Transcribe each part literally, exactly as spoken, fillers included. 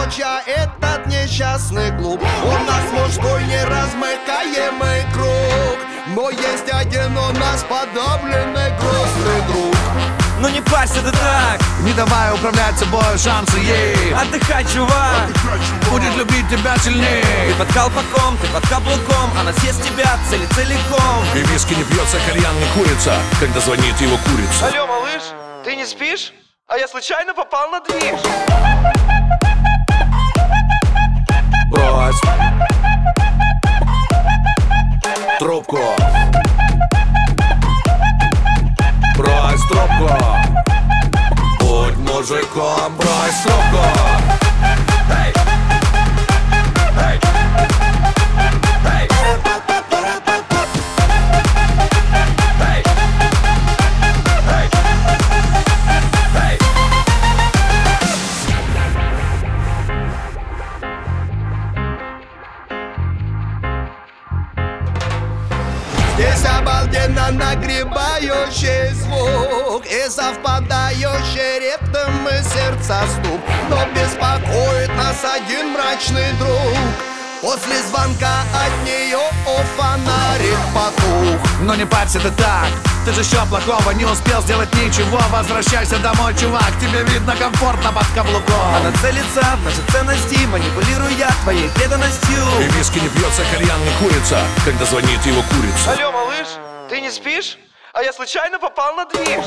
Короче, этот несчастный клуб, у нас мужской неразмыкаемый круг. Но есть один у нас подавленный грустный друг. Ну не парься ты так, не давай управлять собой, шансы ей. Отдыхай, чувак, будет любить тебя сильнее. Ты под колпаком, ты под каблуком, она съест тебя цели целиком. И виски не пьется, кальян не курица, когда звонит его курица. Алло, малыш, ты не спишь? А я случайно попал на движ. Брось трубку. Брось трубку. Будь мужиком, брось трубку. Hey. Hey. Hey. Hey. Hey. Hey. Здесь обалденно нагребающий звук и совпадающий ритм и сердца стук. Но беспокоит нас один мрачный друг. После звонка от нее о фонарик потух. Но не парься ты так, ты же еще плохого не успел сделать ничего. Возвращайся домой, чувак, тебе видно комфортно под каблуком. Она целится в наши ценности, манипулируя твоей преданностью. И виски не пьется, кальян не курица, когда звонит его курица. Алло, малыш, ты не спишь? А я случайно попал на движ.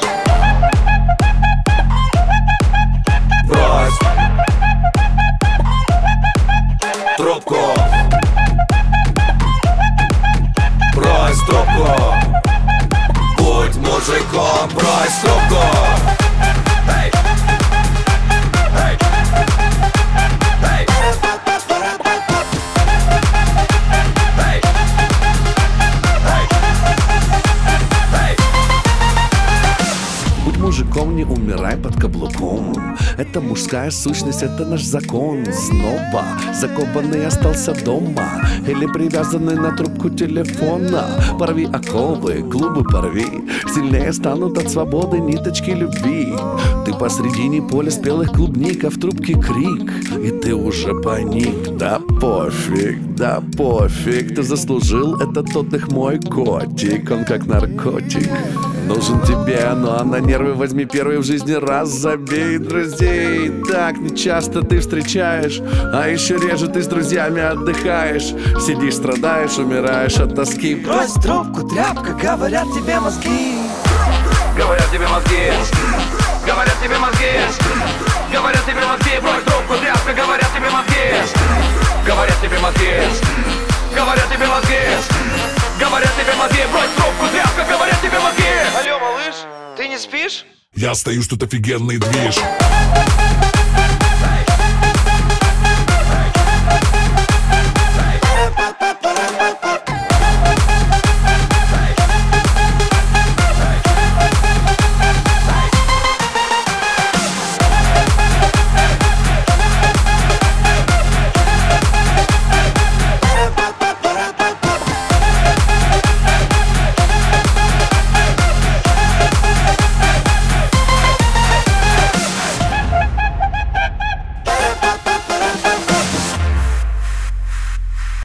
Брось трубку. Брось трубку. Будь мужиком, брось трубку. Hey. Hey. Hey. Hey. Hey. Hey. Будь мужиком, не умирай под каблуком. Это мужская сущность, это наш закон. Снова закованный остался дома или привязанный на трубку телефона. Порви оковы, клубы порви, сильнее станут от свободы ниточки любви. Ты посредине поля спелых клубник, а в трубке крик, и ты уже паник. Да пофиг, да пофиг, ты заслужил, это тот их мой котик. Он как наркотик, нужен тебе, но на нервы возьми первый в жизни раз, забей друзей. Так нечасто ты встречаешь, а еще реже ты с друзьями отдыхаешь. Сидишь, страдаешь, умираешь от тоски. Брось трубку, тряпка, говорят тебе мозги. Говорят тебе мозги. Говорят тебе мозги. Говорят тебе мозги. Брось трубку, тряпка, говорят тебе мозги. Говорят тебе мозги. Говорят тебе мозги. Говорят тебе мозги. Брось трубку, тряпка, говорят тебе мозги. Алло, малыш, ты не спишь? Я стою, что-то офигенный движ.